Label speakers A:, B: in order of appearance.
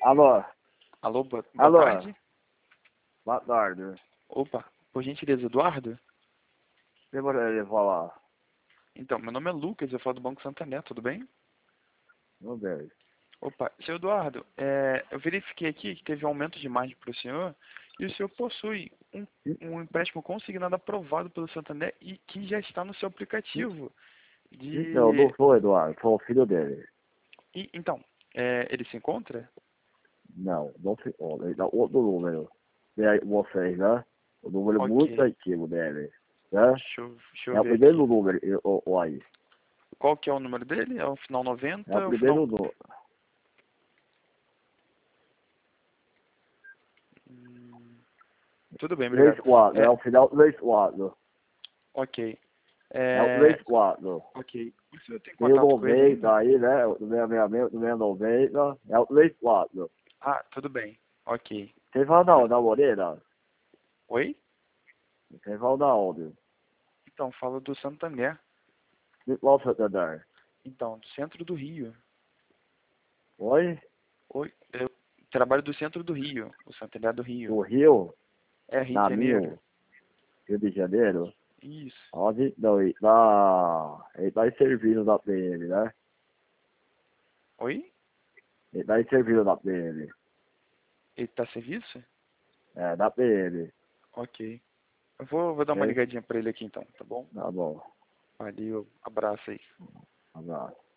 A: Alô?
B: Alô, boa
A: Alô?
B: tarde.
A: Boa tarde.
B: Opa, por gentileza, Eduardo?
A: Quem gostaria de falar?
B: Então, meu nome é Lucas, eu falo do Banco Santander, tudo bem?
A: Não vejo.
B: Opa, seu Eduardo, eu verifiquei aqui que teve um aumento de margem para o senhor e o senhor possui um empréstimo consignado aprovado pelo Santander e que já está no seu aplicativo.
A: Então, não foi, Eduardo. Foi o filho dele.
B: Então, ele se encontra?
A: Não, não foi. Ele dá outro número. E aí, vocês, né? O número muito
B: Ok,
A: antigo dele. Né?
B: deixa eu
A: É o
B: ver
A: primeiro
B: aqui.
A: número, aí.
B: Qual que é o número dele? É o final
A: É o
B: 90 ou o final...
A: primeiro número.
B: Hum, tudo bem, obrigado.
A: 34, é o final 34.
B: Ok.
A: É o
B: É,
A: 34.
B: ok. O senhor tem
A: Tem o
B: contato com ele
A: 90
B: ainda?
A: aí, né? O 666, o 690. É o 34.
B: Ah, tudo bem. Ok.
A: Você fala da
B: Tá.
A: onde? Da Moreira?
B: Oi?
A: Você fala da onde?
B: Então, fala do Santander.
A: De qual Santander?
B: Então, do centro do Rio.
A: Oi?
B: Oi? Eu trabalho do centro do Rio. O Santander do Rio.
A: Do Rio?
B: É, Rio de
A: Na
B: Janeiro.
A: Mil? Rio de Janeiro?
B: Isso.
A: Onde? Não, ele tá servindo da PM, né?
B: Oi?
A: Ele tá servindo da PM.
B: Ele tá a serviço?
A: É, da PM.
B: Ok. Eu vou dar uma
A: Ok?
B: ligadinha pra ele aqui então, tá bom?
A: Tá bom.
B: Valeu. Abraço aí.
A: Abraço.